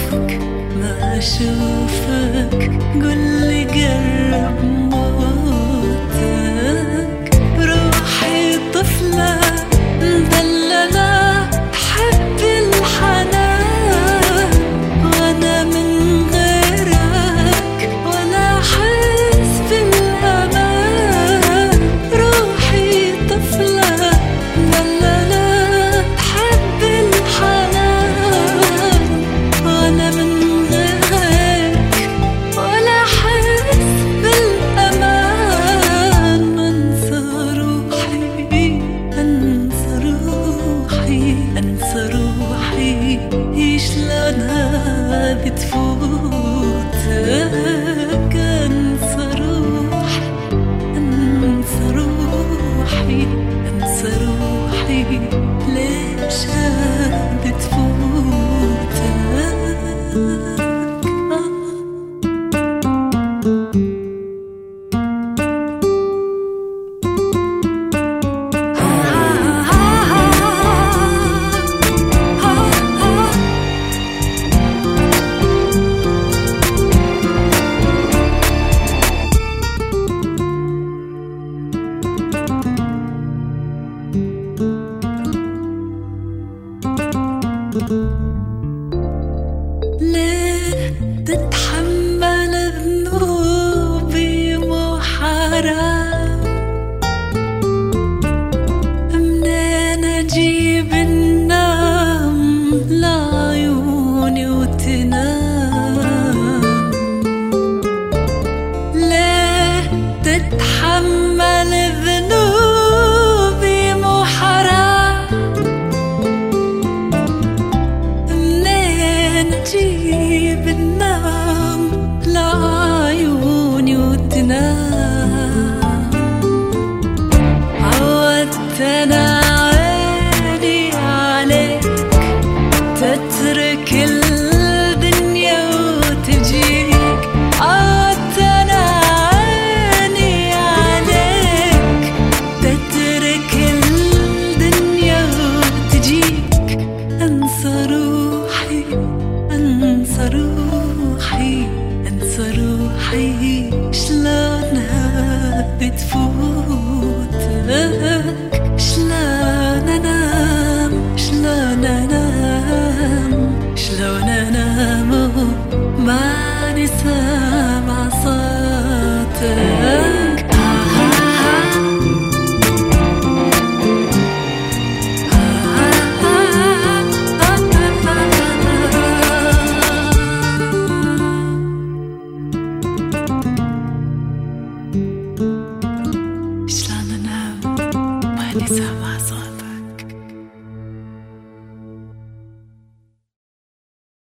ما أشوفك قولي قرب موتك. روحي طفلة مدللة حب الحنان، وأنا من غيرك ولا أحس بالأمان. روحي طفلة مدللة حب الحنان، وأنا من غيرك ولا أحس بالأمان. أنسى روحي أنسى روحي أنسى روحي، شلونها بتفوتك. أنسى روحي أنسى روحي أنسى روحي، ليش بتفوتك؟ ليه تتحمل ذنوبي مو حرام؟ منين أجيب النوم لعيوني وتنام؟ ليه تتحمل ذنوبي مو حرام؟ أجيب النوم لعيوني وتنام. عودت أنا عيني عليك تترك الدنيا وتجيك. عودت أنا عيني عليك تترك الدنيا وتجيك. أنسى روحي أنسى روحي أنسى روحي، شلونها بتفوتك؟ شلون أنام شلون أنام شلون أنام ماني سامع صوتك؟ شلون أنام ماني سامع